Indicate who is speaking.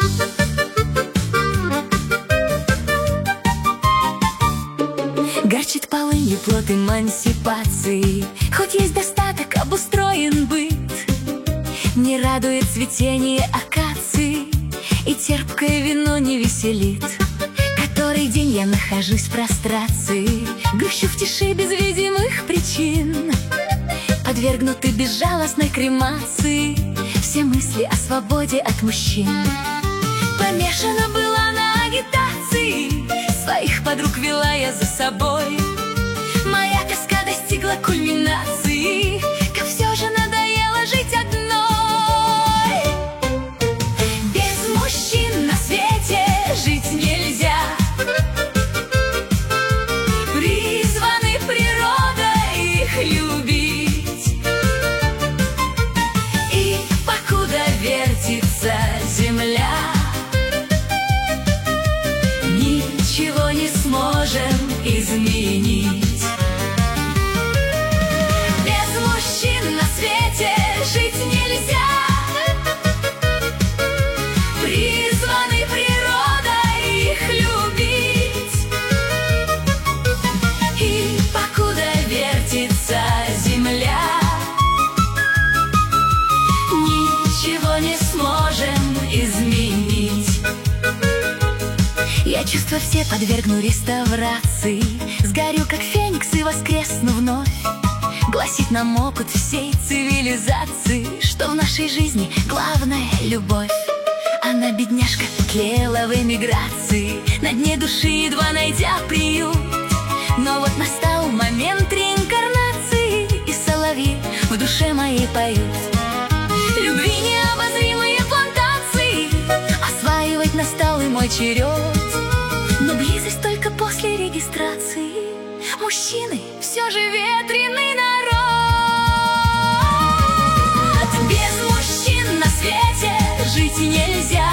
Speaker 1: Горчит полынью плод эмансипации, хоть есть достаток, обустроен быт. Не радует цветение акации, и терпкое вино не веселит. Который день я нахожусь в прострации, грущу в тиши без видимых причин. Подвергнуты безжалостной кремации все мысли о свободе от мужчин. Помешана была на агитации, своих подруг вела я за собой. Моя тоска достигла кульминации, как все же надоело жить одной. Без мужчин на свете жить нельзя, призваны природой их любить. И покуда вертится земля, ничего не сможем изменить. Без мужчин на свете жить нельзя, призваны природой их любить. И покуда вертится земля, ничего не сможем изменить. Я чувства все подвергну реставрации, сгорю, как феникс, и воскресну вновь. Гласит нам опыт всей цивилизации, что в нашей жизни главная любовь. Она, бедняжка, тлела в эмиграции, на дне души едва найдя приют. Но вот настал момент реинкарнации, и соловьи в душе моей поют. Любви необозримые плантации, осваивать настал и мой черед. Но близость только после регистрации. Мужчины все же ветреный народ. Без мужчин на свете жить нельзя,